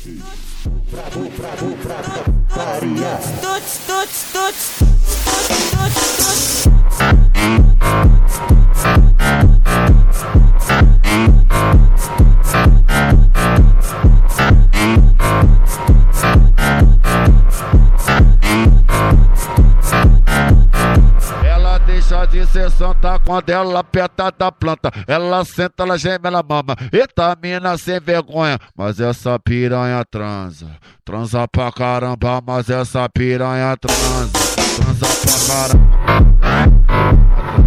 Ela deixa de ser santa quando ela aperta da planta. Ela senta, ela geme, ela mama. Eita, mina sem vergonha. Mas essa piranha transa. Transa pra caramba, mas essa piranha transa. Transa pra caramba.